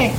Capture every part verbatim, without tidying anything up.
Okay.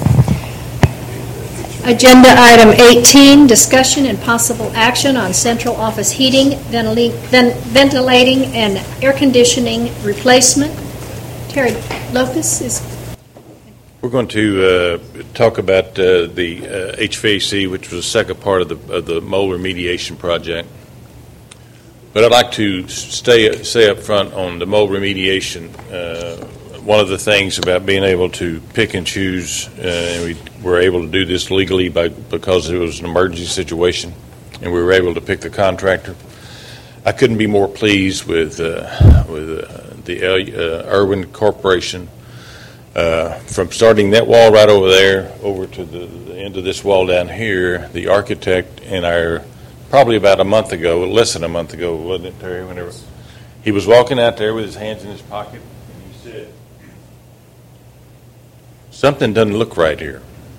Agenda item eighteen, discussion and possible action on central office heating, ventilating, and air conditioning replacement. Terry Lopez is... We're going to uh, talk about uh, the uh, H V A C, which was the second part of the, of the mold remediation project. But I'd like to stay stay up front on the mold remediation. Uh, one of the things about being able to pick and choose, uh, and we were able to do this legally by, because it was an emergency situation, and we were able to pick the contractor. I couldn't be more pleased with uh, with uh, the uh, Irwin Corporation. Uh, from starting that wall right over there over to the, the end of this wall down here, the architect and our, probably about a month ago, less than a month ago, wasn't it, Terry? Whenever he was walking out there with his hands in his pocket, and he said, "Something doesn't look right here."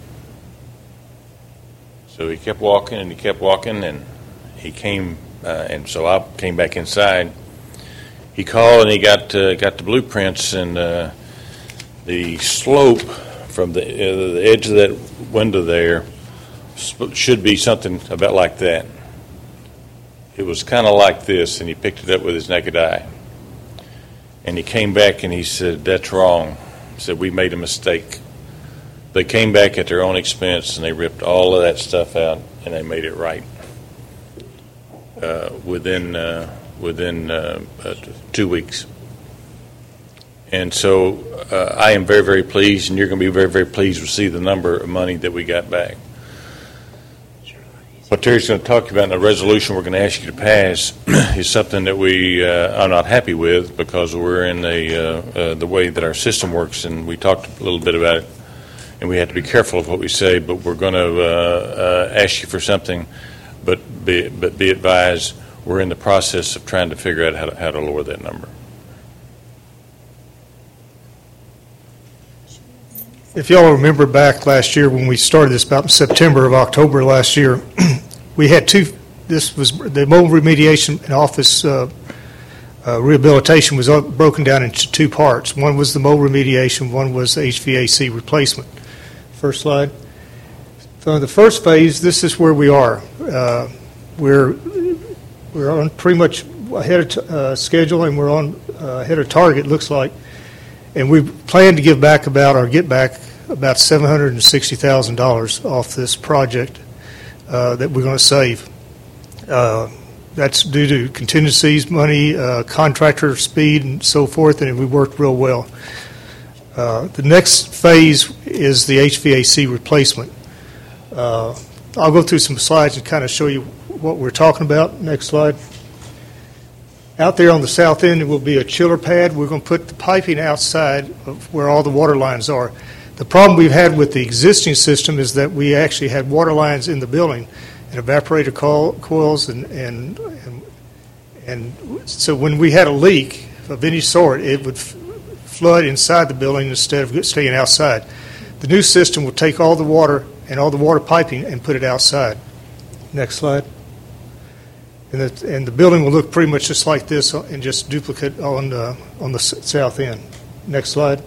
So he kept walking and he kept walking, and he came, uh, and so I came back inside. He called and he got uh, got the blueprints, and uh, the slope from the, uh, the edge of that window there should be something about like that. It was kind of like this, and he picked it up with his naked eye. And he came back and he said, "That's wrong." He said, "We made a mistake." They came back at their own expense, and they ripped all of that stuff out, and they made it right uh, within uh, within uh, uh, two weeks. And so uh, I am very, very pleased, and you're going to be very, very pleased to see the number of money that we got back. What Terry's going to talk about in the resolution we're going to ask you to pass is something that we uh, are not happy with, because we're in the, uh, uh, the way that our system works, and we talked a little bit about it, and we have to be careful of what we say, but we're going to uh, uh, ask you for something, but be, but be advised, we're in the process of trying to figure out how to, how to lower that number. If y'all remember back last year when we started this, about in September of October last year, we had two, this was the mold remediation and office uh, uh, rehabilitation was broken down into two parts. One was the mold remediation, one was the H V A C replacement. First slide. So the first phase, this is where we are. Uh, we're we're on pretty much ahead of t- uh, schedule, and we're on uh, ahead of target, looks like. And we plan to give back about, or get back about seven hundred sixty thousand dollars off this project uh, that we're going to save. Uh, that's due to contingencies, money, uh, contractor speed, and so forth, and we worked real well. Uh, the next phase is the H V A C replacement. Uh, I'll go through some slides and kind of show you what we're talking about. Next slide. Out there on the south end, it will be a chiller pad. We're going to put the piping outside of where all the water lines are. The problem we've had with the existing system is that we actually had water lines in the building and evaporator coil, coils, and, and and and so when we had a leak of any sort, it would f- flood inside the building instead of staying outside. The new system will take all the water and all the water piping and put it outside. Next slide. And the, and the building will look pretty much just like this and just duplicate on the, on the south end. Next slide.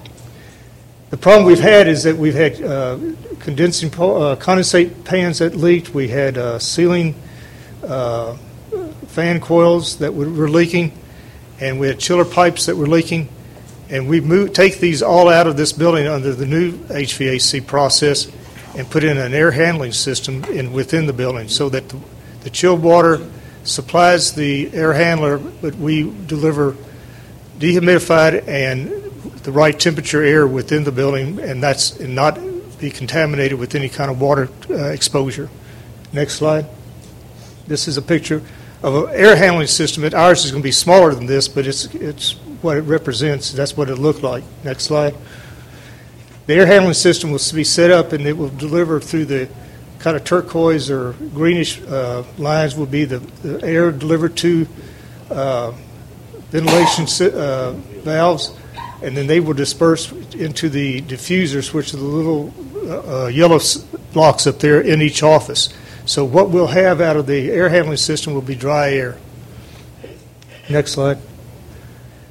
The problem we've had is that we've had uh, condensing po- uh, condensate pans that leaked. We had uh, ceiling uh, fan coils that were, were leaking, and we had chiller pipes that were leaking. And we moved, take these all out of this building under the new H V A C process and put in an air handling system in within the building so that the, the chilled water supplies the air handler, but we deliver dehumidified and the right temperature air within the building, and that's and not be contaminated with any kind of water uh, exposure. Next slide. This is a picture of an air handling system. It, ours is going to be smaller than this, but it's it's what it represents. That's what it looked like. Next slide. The air handling system will be set up, and it will deliver through the kind of turquoise or greenish uh, lines will be the, the air delivered to uh, ventilation uh, valves, and then they will disperse into the diffusers, which are the little uh, yellow blocks up there in each office. So what we'll have out of the air handling system will be dry air. Next slide.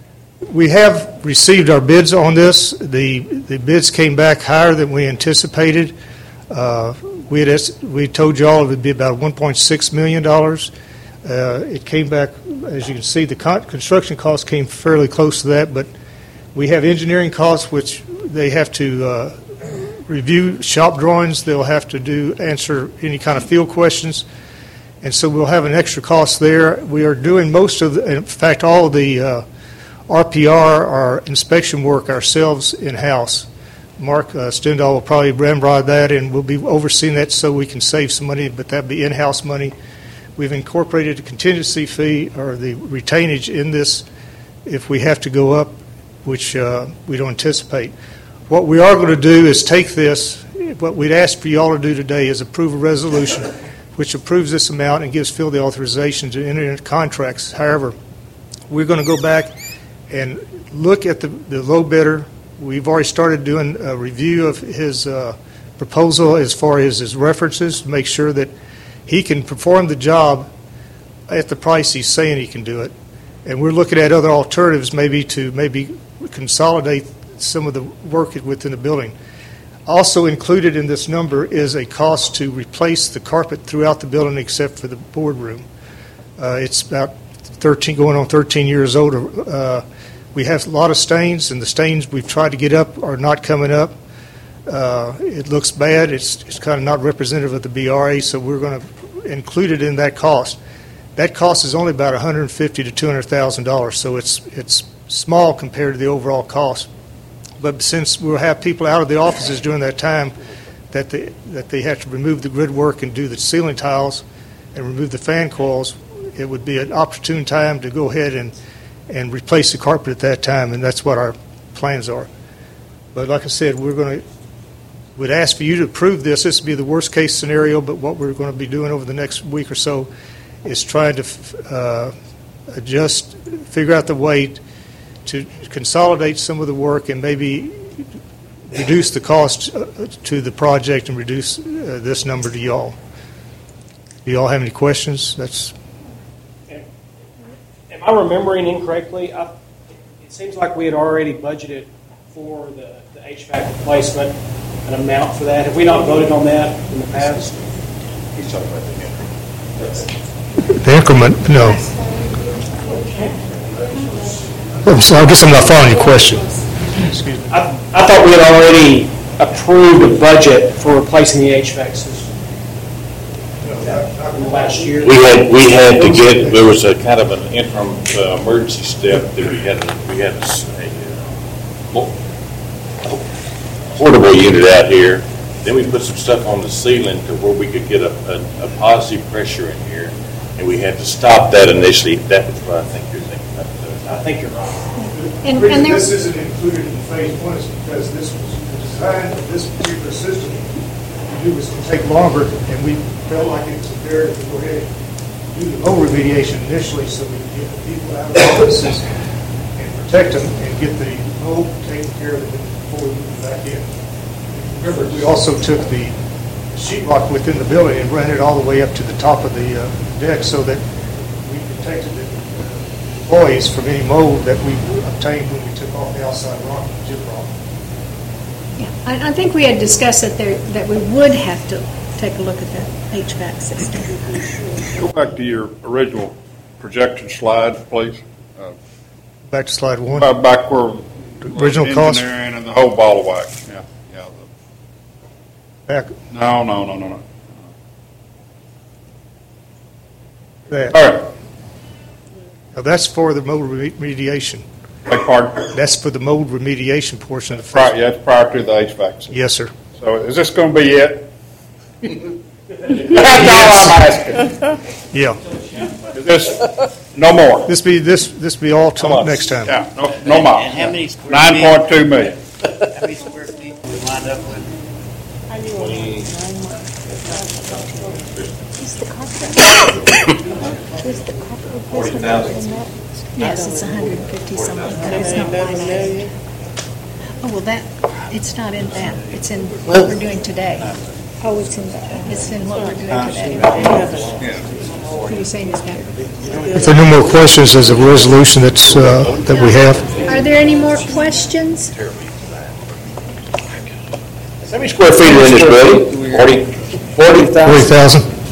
We have received our bids on this. The the bids came back higher than we anticipated. Uh, we had es- we told you all it would be about one point six million dollars. Uh, it came back, as you can see, the con- construction costs came fairly close to that, but we have engineering costs, which they have to uh, review shop drawings. They'll have to do answer any kind of field questions, and so we'll have an extra cost there. We are doing most of, the, in fact, all of the uh, R P R, our inspection work ourselves in-house. Mark uh, Stendal will probably ramrod that, and we'll be overseeing that so we can save some money, but that'd be in-house money. We've incorporated a contingency fee or the retainage in this if we have to go up, which uh, we don't anticipate. What we are going to do is take this, what we'd ask for you all to do today is approve a resolution which approves this amount and gives Phil the authorization to enter into contracts. However, we're going to go back and look at the, the low bidder. We've already started doing a review of his uh, proposal as far as his references to make sure that he can perform the job at the price he's saying he can do it. And we're looking at other alternatives maybe to maybe consolidate some of the work within the building. Also included in this number is a cost to replace the carpet throughout the building except for the boardroom. Uh, it's about thirteen, going on thirteen years old. Uh, we have a lot of stains, and the stains we've tried to get up are not coming up. Uh, it looks bad. It's, it's kind of not representative of the B R A, so we're going to include it in that cost. That cost is only about one hundred fifty thousand to two hundred thousand dollars, so it's it's small compared to the overall cost. But since we'll have people out of the offices during that time, that they that they have to remove the grid work and do the ceiling tiles and remove the fan coils, it would be an opportune time to go ahead and and replace the carpet at that time, and that's what our plans are. But like I said, we're going to. Would ask for you to approve this. This would be the worst case scenario, but what we're going to be doing over the next week or so is trying to uh, adjust, figure out the way to consolidate some of the work and maybe reduce the cost to the project and reduce uh, this number to y'all. Do y'all have any questions? That's. Am I remembering incorrectly? I, it seems like we had already budgeted for the, the H V A C replacement. An amount for that. Have we not voted on that in the past? He's talking about the increment. The increment, no. Oh, so I guess I'm not following your question. Excuse me. I, I thought we had already approved a budget for replacing the H V A C system last year. We had we had to get there was a kind of an interim uh, emergency step that we had we had a, a, a portable unit out here. Then we put some stuff on the ceiling to where we could get a, a, a positive pressure in here, and we had to stop that initially. That was what I think you're thinking about. I think you're right. And, The reason and there, this isn't included in phase one is because this was the design of this particular system. It was going to take longer, and we felt like it was imperative to go ahead and do the mold remediation initially so we could get the people out of the offices and protect them and get the mold taken care of before we move them back in. Remember, we also took the sheetrock within the building and ran it all the way up to the top of the uh, deck so that we protected the employees from any mold that we obtained when we took off the outside rock and chip rock. yeah, I, I think we had discussed that there that we would have to take a look at that H V A C system. Go back to your original projection slide, please. Uh, Back to slide one. Back back where The original cost? engineering and the whole ball of wax. Yeah, yeah. Back the- No, no, no, no, no. that. All right. Now, that's for the mold remediation. Beg pardon? That's for the mold remediation portion of the Prior, first. yeah, it's prior to the H V A C system. Yes, sir. So is this going to be it? That's all I'm asking. Yeah. Is this, no more? This be this this be all till Come on. next time. Yeah, no, no more. And how many square Nine feet? point two million. How many square feet we lined up with? Is the carpet, is the carpet replacement in that? Yes, it's one hundred fifty something, but it's not line item. Oh, well, that, it's not in that. It's in what we're doing today. Oh, it's in that. It's in what we're doing today. What are you saying is that? If there are no more questions, there's a resolution that's uh, that we have. Are there any more questions? How many square feet are in this building? Forty, forty forty thousand? thousand.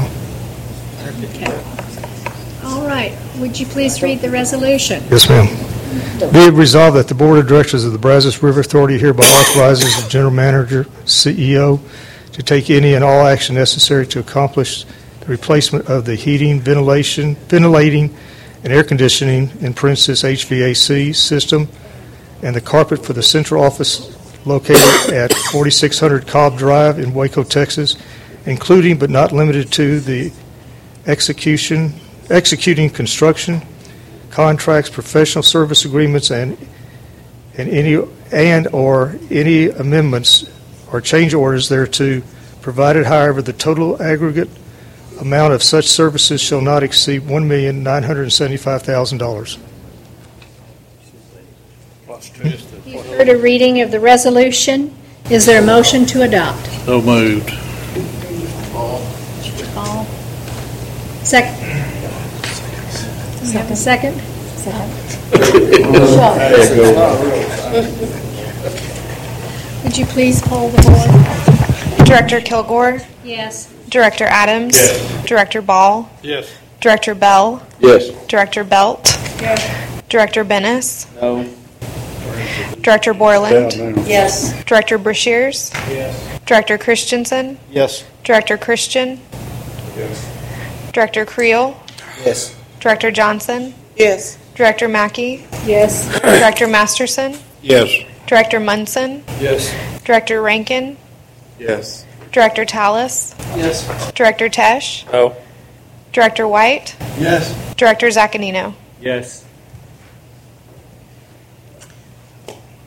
All right. Would you please read the resolution? Yes, ma'am. Be it resolved that the Board of Directors of the Brazos River Authority hereby authorizes the General Manager, C E O, to take any and all action necessary to accomplish the replacement of the heating, ventilation, ventilating, and air conditioning, in parentheses H V A C system, and the carpet for the central office located at forty-six hundred Cobb Drive in Waco, Texas, including but not limited to the execution, executing construction, contracts, professional service agreements, and and any and or any amendments or change orders thereto, provided, however, the total aggregate amount of such services shall not exceed one million nine hundred seventy-five thousand dollars. You've heard a reading of the resolution. Is there a motion to adopt? So moved. Paul? Second. You have a second? Would you please poll the board? Director Kilgore, Yes. Director Adams, Yes. Director Ball, Yes. Director Bell, Yes. Director Belt, Director Bennis, No. Director Borland, Yes. Director Brashears, Yes. Director Christensen, Yes. Director Christian, Director Creel, Yes. Director Johnson, Yes. Director Mackey, Yes. Director Masterson, Yes. Director Munson, Yes. Director Rankin, Yes. Director Tallis, Yes. Director Tesh, No. Director White, Yes. Director Zaccanino. Yes.